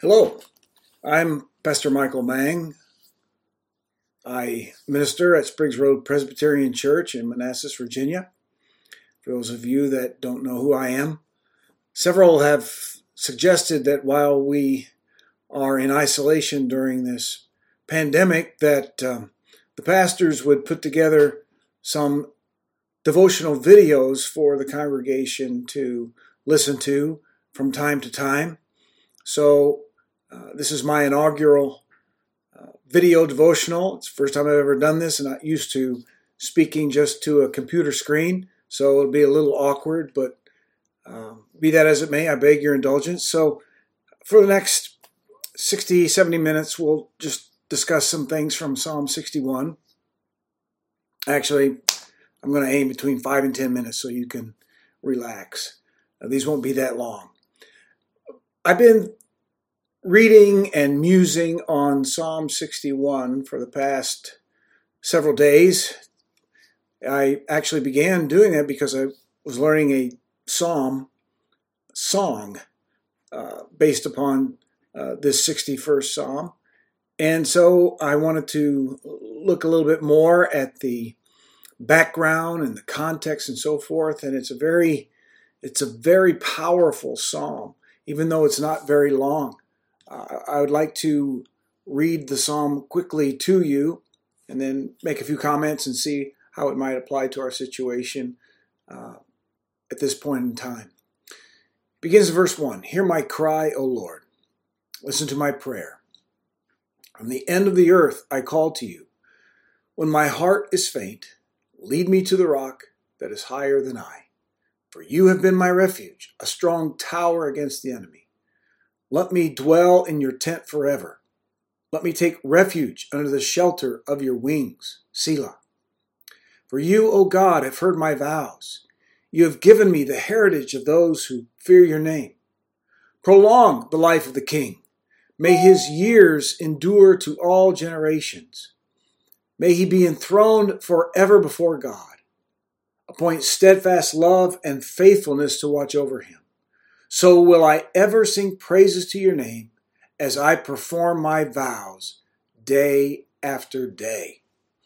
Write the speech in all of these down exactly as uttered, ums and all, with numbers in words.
Hello, I'm Pastor Michael Mang. I minister at Spriggs Road Presbyterian Church in Manassas, Virginia. For those of you that don't know who I am, several have suggested that while we are in isolation during this pandemic, that um, the pastors would put together some devotional videos for the congregation to listen to from time to time. So uh, this is my inaugural uh, video devotional. It's the first time I've ever done this, and I'm not used to speaking just to a computer screen, so it'll be a little awkward, but um, be that as it may, I beg your indulgence. So for the next sixty, seventy minutes, we'll just discuss some things from Psalm sixty-one. Actually, I'm going to aim between five and ten minutes so you can relax. Uh, these won't be that long. I've been reading and musing on Psalm sixty-one for the past several days. I actually began doing that because I was learning a psalm song uh, based upon uh, this sixty-first psalm. And so I wanted to look a little bit more at the background and the context and so forth. And it's a very, it's a very powerful psalm, even though it's not very long. Uh, I would like to read the psalm quickly to you and then make a few comments and see how it might apply to our situation uh, at this point in time. It begins in verse one. Hear my cry, O Lord. Listen to my prayer. From the end of the earth I call to you. When my heart is faint, lead me to the rock that is higher than I. For you have been my refuge, a strong tower against the enemy. Let me dwell in your tent forever. Let me take refuge under the shelter of your wings. Selah. For you, O God, have heard my vows. You have given me the heritage of those who fear your name. Prolong the life of the king. May his years endure to all generations. May he be enthroned forever before God. Appoint steadfast love and faithfulness to watch over him. So will I ever sing praises to your name as I perform my vows day after day.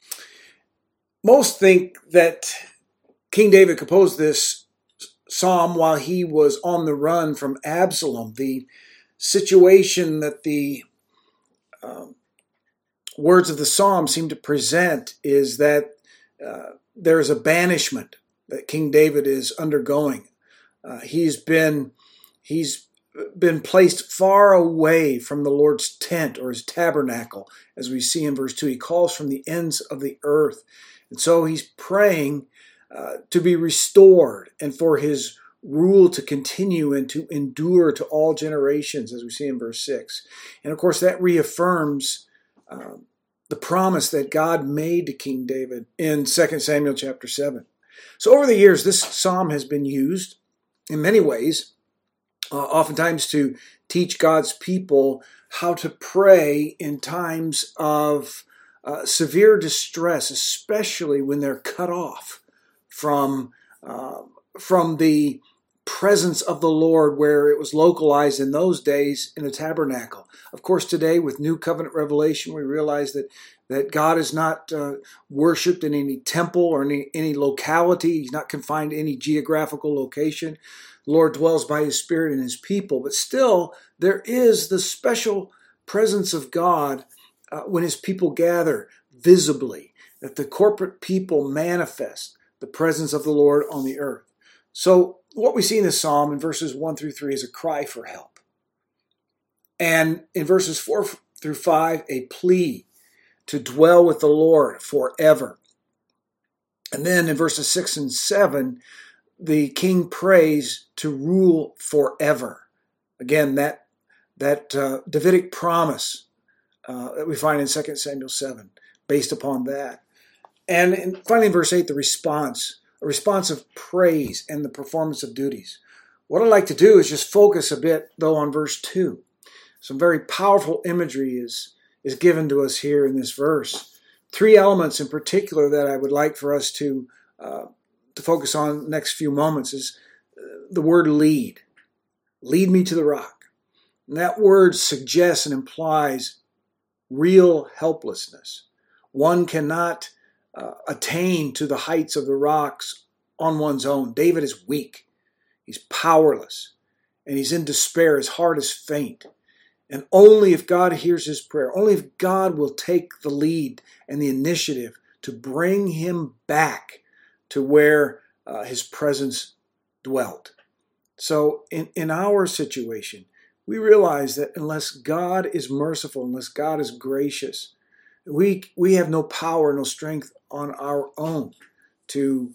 Most think that King David composed this psalm while he was on the run from Absalom. The situation that the um, words of the psalm seem to present is that uh, there is a banishment that King David is undergoing. Uh, he's been he's been placed far away from the Lord's tent or his tabernacle, as we see in verse two. He calls from the ends of the earth. And so he's praying uh, to be restored and for his rule to continue and to endure to all generations, as we see in verse six. And of course, that reaffirms uh, the promise that God made to King David in Second Samuel chapter seven. So over the years, this psalm has been used in many ways, uh, oftentimes to teach God's people how to pray in times of uh, severe distress, especially when they're cut off from, uh, from the presence of the Lord, where it was localized in those days in the tabernacle. Of course, today with New Covenant revelation, we realize that, that God is not uh, worshipped in any temple or any, any locality. He's not confined to any geographical location. The Lord dwells by his Spirit in his people. But still, there is the special presence of God uh, when his people gather visibly, that the corporate people manifest the presence of the Lord on the earth. So what we see in this psalm in verses one through three is a cry for help. And in verses four through five, a plea to dwell with the Lord forever. And then in verses six and seven, the king prays to rule forever. Again, that, that uh, Davidic promise uh, that we find in Second Samuel seven, based upon that. And in, finally in verse eight, the response. A response of praise and the performance of duties. What I'd like to do is just focus a bit, though, on verse two. Some very powerful imagery is, is given to us here in this verse. Three elements in particular that I would like for us to, uh, to focus on the next few moments is the word lead. Lead me to the rock. And that word suggests and implies real helplessness. One cannot uh, attain to the heights of the rocks on one's own. David is weak. He's powerless. And he's in despair. His heart is faint. And only if God hears his prayer, only if God will take the lead and the initiative to bring him back to where uh, his presence dwelt. So in, in our situation, we realize that unless God is merciful, unless God is gracious, we we have no power, no strength on our own to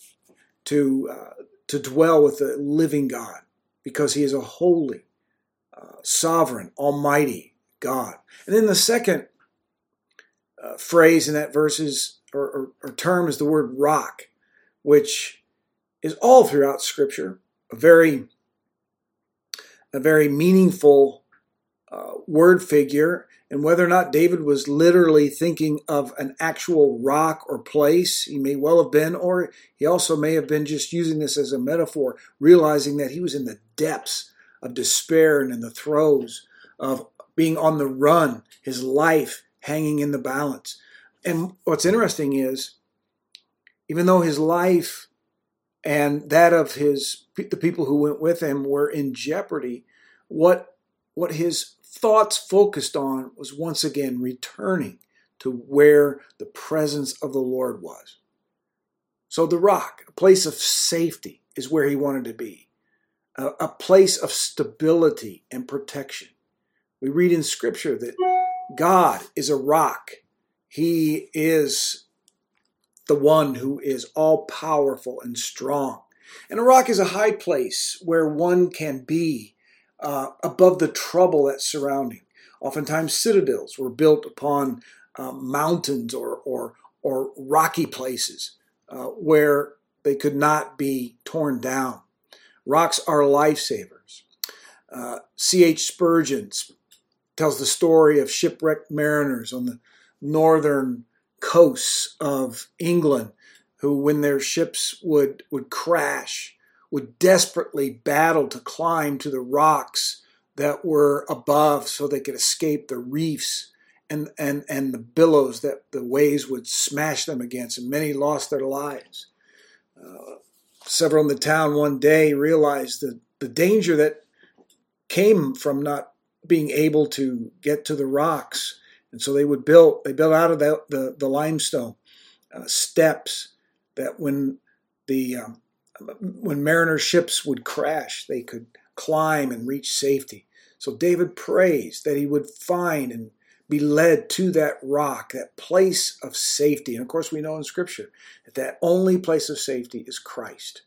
to uh, to dwell with the living God, because he is a holy, uh, sovereign, almighty God. And then the second uh, phrase in that verse is, or, or, or term is the word rock, which is all throughout Scripture, a very a very meaningful uh, word figure. And whether or not David was literally thinking of an actual rock or place, he may well have been, or he also may have been just using this as a metaphor, realizing that he was in the depths of despair and in the throes of being on the run, his life hanging in the balance. And what's interesting is, even though his life and that of his the people who went with him were in jeopardy, what what his thoughts focused on was once again returning to where the presence of the Lord was. So the rock, a place of safety, is where he wanted to be, a, a place of stability and protection. We read in Scripture that God is a rock. He is the one who is all-powerful and strong. And a rock is a high place where one can be uh, above the trouble that's surrounding. Oftentimes citadels were built upon uh, mountains or, or, or rocky places uh, where they could not be torn down. Rocks are lifesavers. Uh, C H Spurgeon tells the story of shipwrecked mariners on the northern coasts of England who, when their ships would, would crash, would desperately battle to climb to the rocks that were above so they could escape the reefs and, and, and the billows that the waves would smash them against, and many lost their lives. Uh, several in the town one day realized the, the danger that came from not being able to get to the rocks. And so they would build, they built out of the, the, the limestone uh, steps that when the um, when mariner ships would crash, they could climb and reach safety. So David prays that he would find and be led to that rock, that place of safety. And of course, we know in Scripture that that only place of safety is Christ.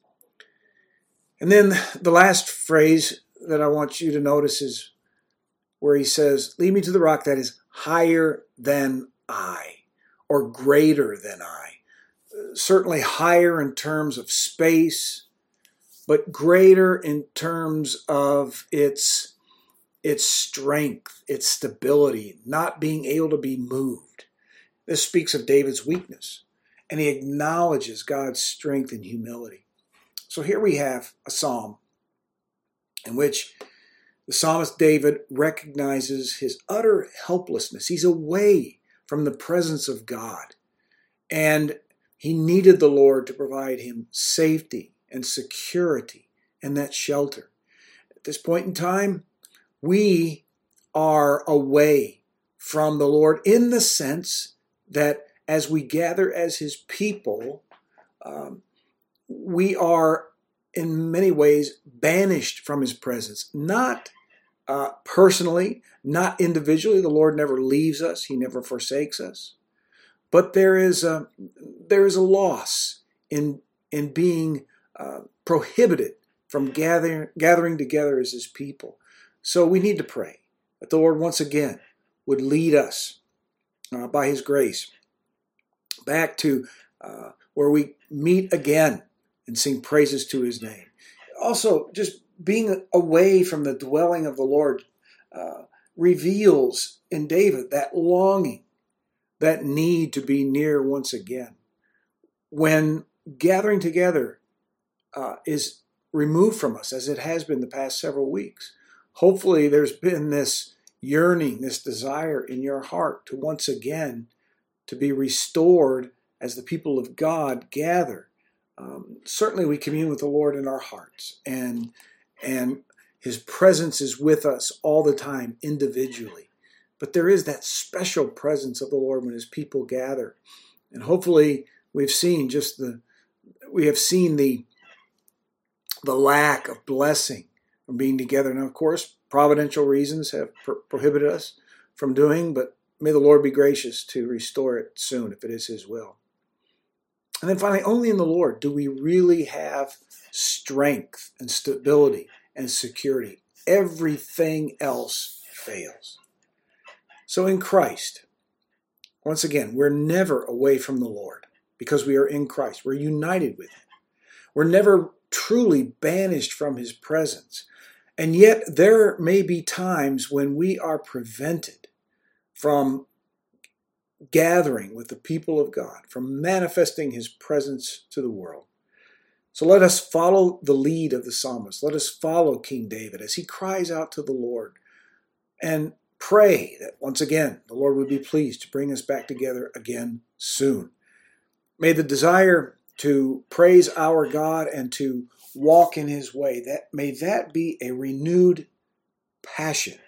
And then the last phrase that I want you to notice is where he says, lead me to the rock that is higher than I, or greater than I. Certainly higher in terms of space, but greater in terms of its, its strength, its stability, not being able to be moved. This speaks of David's weakness, and he acknowledges God's strength and humility. So here we have a psalm in which the psalmist David recognizes his utter helplessness. He's away from the presence of God, and he needed the Lord to provide him safety and security and that shelter. At this point in time, we are away from the Lord in the sense that as we gather as his people, um, we are in many ways banished from his presence. Not uh, personally, not individually. The Lord never leaves us. He never forsakes us. But there is a, there is a loss in, in being uh, prohibited from gathering, gathering together as his people. So we need to pray that the Lord once again would lead us uh, by his grace back to uh, where we meet again and sing praises to his name. Also, just being away from the dwelling of the Lord uh, reveals in David that longing, that need to be near once again. When gathering together uh, is removed from us, as it has been the past several weeks, hopefully there's been this yearning, this desire in your heart to once again to be restored as the people of God gather. Um, certainly we commune with the Lord in our hearts, and and His presence is with us all the time individually. But there is that special presence of the Lord when His people gather. And hopefully we've seen just the, we have seen the, the lack of blessing from being together. Now, of course, providential reasons have pro- prohibited us from doing, but may the Lord be gracious to restore it soon if it is His will. And then finally, only in the Lord do we really have strength and stability and security. Everything else fails. So in Christ, once again, we're never away from the Lord because we are in Christ. We're united with Him. We're never truly banished from His presence. And yet there may be times when we are prevented from gathering with the people of God, from manifesting His presence to the world. So let us follow the lead of the psalmist. Let us follow King David as he cries out to the Lord and pray that once again the Lord would be pleased to bring us back together again soon. May the desire to praise our God and to walk in His way, that may that be a renewed passion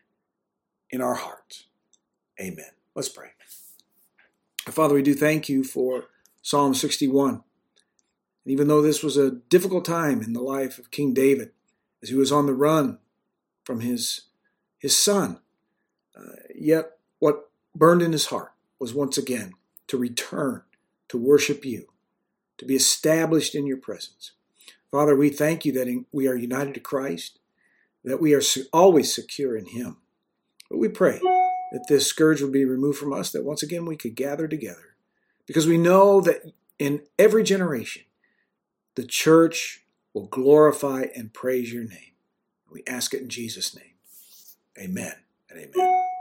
in our hearts. Amen. Let's pray. Father, we do thank You for Psalm sixty-one. And even though this was a difficult time in the life of King David, as he was on the run from his, his son, uh, yet what burned in his heart was once again to return to worship You, to be established in Your presence. Father, we thank You that in, we are united to Christ, that we are always secure in Him. But we pray that this scourge would be removed from us, that once again we could gather together, because we know that in every generation, the church will glorify and praise Your name. We ask it in Jesus' name. Amen and amen.